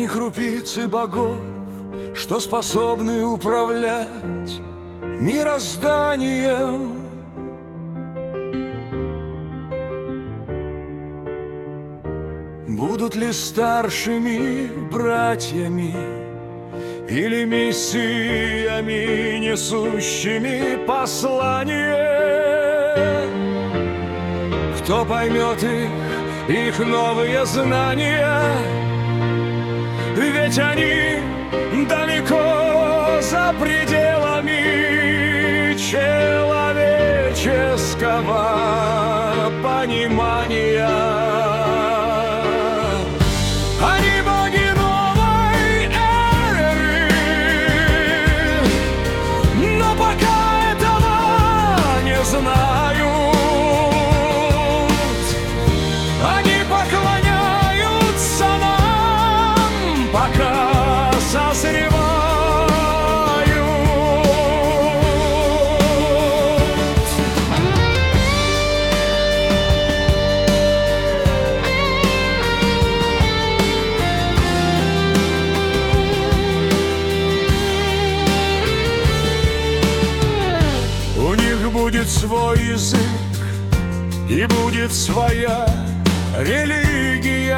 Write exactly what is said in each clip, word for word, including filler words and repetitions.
Они крупицы богов, что способны управлять мирозданием. Будут ли старшими братьями или мессиями, несущими послание? Кто поймет их, их новые знания? Ведь они далеко за пределами человеческого понимания. Они боги новой эры, но пока этого не знают. Они поклоняются нам, пока созревают. У них будет свой язык и будет своя религия.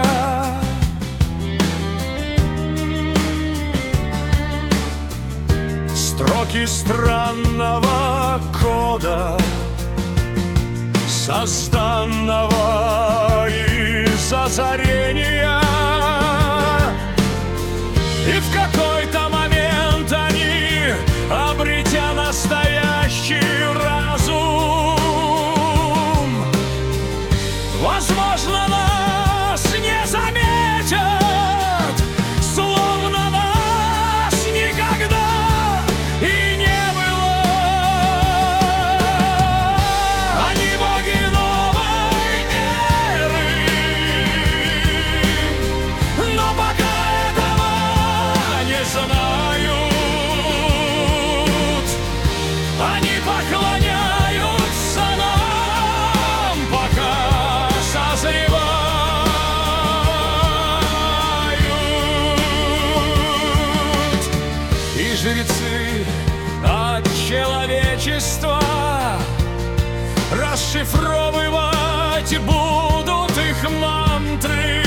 Строки странного кода, созданного из озарения. И в какой-то момент они, обретя настоящий разум, возможно, нас не заметят, словно нас никогда и не было. Они боги новой эры, но пока этого не знают. Они поклоняются нам, пока созревают. И жрецы от человечества расшифровывать будут их мантры.